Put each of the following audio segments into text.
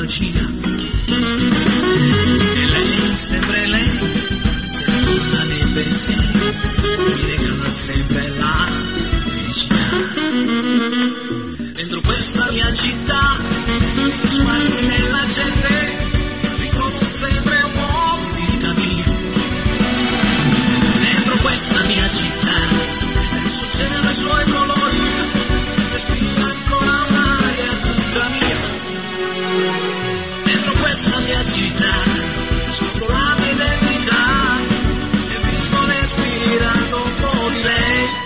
magia. E lei, sempre lei, che torna nei pensieri, mi regala sempre la felicità. Dentro questa mia città, sguardi nella gente, ritrovo sempre un po' di vita mia. Dentro questa mia città, nel suo cielo e i suoi colori, respira ancora un'aria tutta mia. Dentro questa mia città, scopro la mia identità e vivo respirando un po' di lei.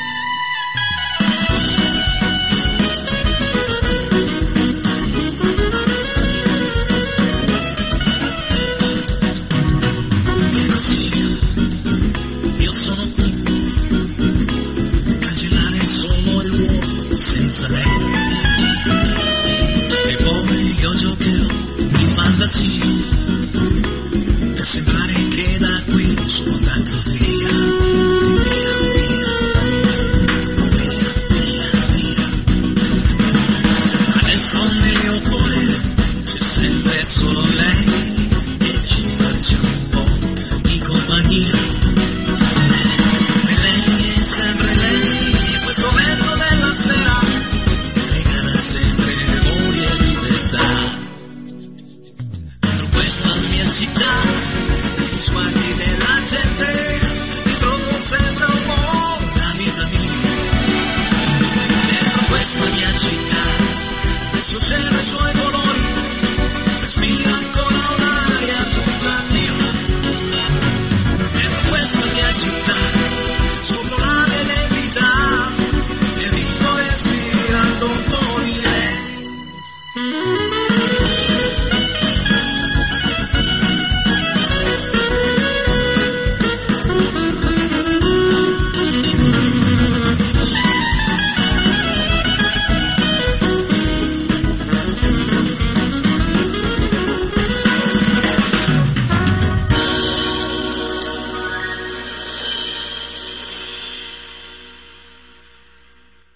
Senza lei. E poi io giocherò di fantasia per sembrare che da qui sono andato via, via, via, via, via, via. Adesso nel mio cuore c'è sempre solo lei e ci facciamo un po' di compagnia. E lei è sempre lei, e questo momento della sera sempre amore e libertà. Dentro questa mia città, gli sguardi della gente, ritrovo sempre un po' la vita mia. Dentro questa mia città, nel suo cielo e i suoi colori, respira ancora un'aria tutta mia. Dentro questa mia città, scopro la mia identità e vivo respirando un po' di lei.